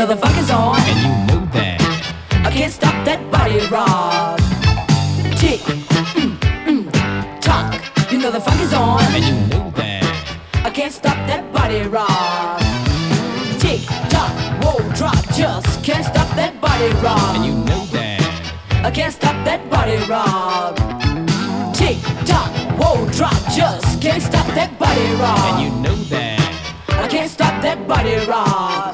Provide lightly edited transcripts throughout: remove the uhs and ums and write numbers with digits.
know the funk is on, and you know that. I can't stop that body rock. Tick, tock, you know the funk is on, And you know that. I can't stop that body rock. Tick, tock, whoa, drop, just can't stop that body rock. And you know that. I can't stop that body rock. Tick, tock, whoa, drop, just can't stop that body rock. And you know that. I can't stop that body rock.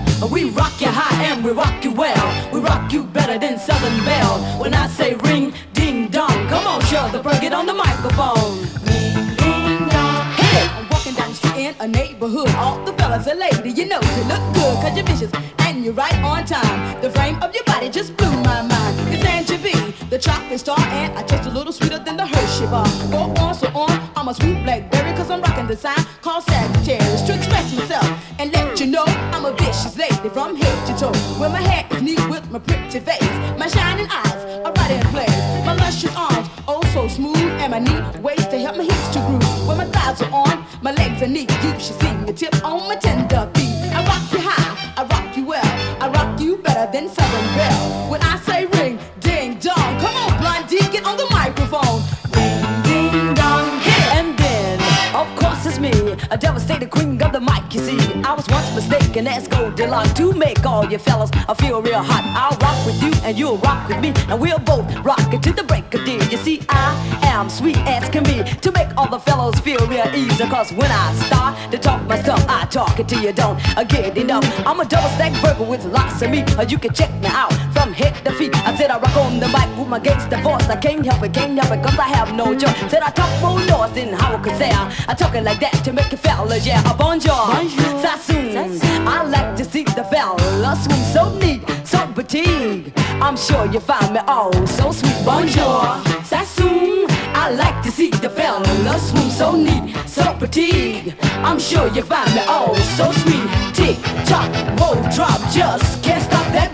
We rock you high and we rock you well. We rock you better than Southern Belle. When I say ring, ding, dong, come on, shove the bird, get on the microphone. Ring, ding, dong. Hey, I'm walking down the street in a neighborhood. All the fellas are lady, you know you look good, cause you're vicious and you're right on time. The frame of your body just blew my mind. It's Angie B, the chocolate star, and I taste a little sweeter than the Hershey bar. Go on, so on, I'm a sweet blackberry, cause I'm rocking the sign called Sagittarius. To express myself and let you know I'm a vicious lady from head to toe. When my hair is neat with my pretty face, my shining eyes are right in place. My luscious arms, oh so smooth, and my neat waist to help my hips to groove. When my thighs are on, my legs are neat. You should see me tip on my tender feet. I rock you high, I rock you well, I rock you better than Southern Belle. When I say ring, ding, dong, come on, Blondie, get on the microphone. Ring, ding, dong, hit. And then, of course it's me, a devastated queen of the mic, you see. I was once mistaken as Goldilocks to make all you fellas feel real hot. I'll rock with you and you'll rock with me, and we'll both rock it to the break of day. You see, I am sweet as can be to make all the fellas feel real easy. Cause when I start to talk my stuff, I talk it till you don't get enough. I'm a double stack burger with lots of meat. You can check me out from head to feet. I said I rock on the mic with my gangster voice. I can't help it, cause I have no joy. Said I talk more noise than how I could say. I talking like that to make you fellas, yeah. Bonjour, Sassoon. I like to see the fellas swim so neat, so petite. I'm sure you find me all so sweet. Bonjour, Sassoon. I like to see the fellas swim so neat, so petite. I'm sure you find me all so sweet. Tick, tock, whoa, drop, just can't stop that